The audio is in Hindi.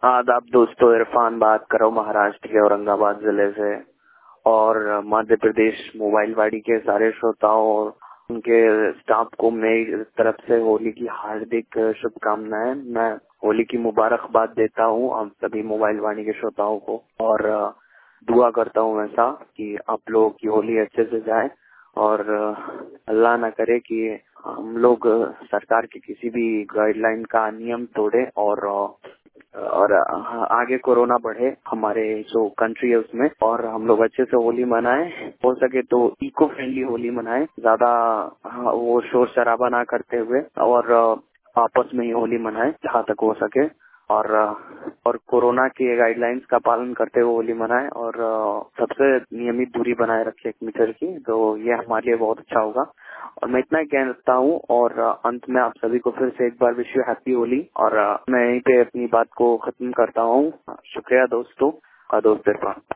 आदाब दोस्तों, इरफान बात कर रहा हूँ महाराष्ट्र के औरंगाबाद जिले से। और मध्य प्रदेश मोबाइल वाड़ी के सारे श्रोताओं और उनके स्टाफ को मेरी तरफ से होली की हार्दिक शुभकामनाएं। मैं होली की मुबारकबाद देता हूँ हम सभी मोबाइल वाणी के श्रोताओं को और दुआ करता हूँ ऐसा कि आप लोगों की होली अच्छे से जाए और अल्लाह ना करे कि हम लोग सरकार के किसी भी गाइडलाइन का नियम तोड़े और आगे कोरोना बढ़े हमारे जो कंट्री है उसमें, और हम लोग अच्छे से होली मनाएं। हो सके तो इको फ्रेंडली होली मनाएं, ज्यादा वो शोर शराबा ना करते हुए, और आपस में ही होली मनाएं जहाँ तक हो सके, और कोरोना के गाइडलाइंस का पालन करते हुए होली मनाएं, और सबसे नियमित दूरी बनाए रखें 1 मीटर की। तो ये हमारे लिए बहुत अच्छा होगा। और मैं इतना ही कहता हूँ और अंत में आप सभी को फिर से एक बार विश यू हैप्पी होली। और मैं यहीं पे अपनी बात को खत्म करता हूँ। शुक्रिया दोस्तों, दोस्त इरफान।